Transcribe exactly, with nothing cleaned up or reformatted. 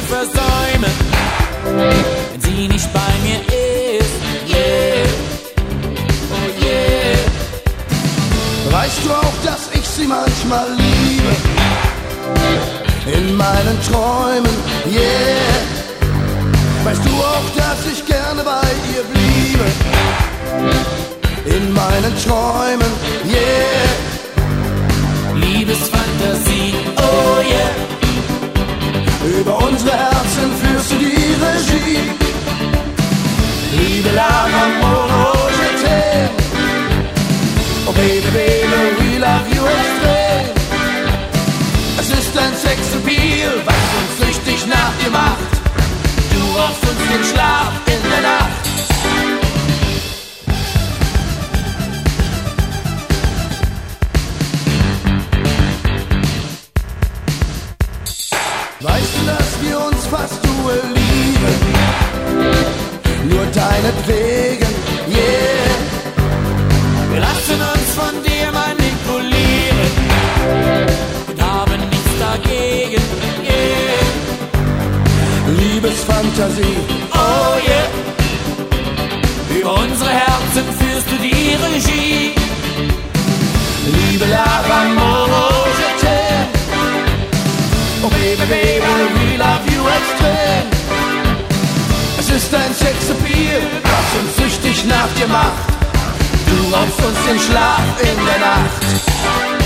versäumen, wenn sie nicht bei mir ist. Yeah, oh yeah. Weißt du auch, dass ich sie manchmal liebe? In meinen Träumen, yeah. Weißt du auch, dass ich gerne bei ihr bliebe? In meinen Träumen, yeah. Liebesfantasie, oh yeah. Über unsere Herzen führst du die Regie. Liebe, l'amore, je t'aime. Oh baby, baby, we love you extrem. Es ist ein Sexappeal, was uns süchtig nach dir macht. Du raubst uns den Schlaf in der Nacht. Weißt du, dass wir uns fast duellieren? Nur deinetwegen, yeah. Wir lassen uns von dir manipulieren und haben nichts dagegen, yeah. Liebesfantasie, Oh yeah. Über unsere Herzen führst du die Regie. Liebe, l'amore, je t'aime. Oh baby, baby, we love you extrem. Es ist ein Sexappeal, was uns süchtig nach dir macht. Du raubst uns den Schlaf in der Nacht.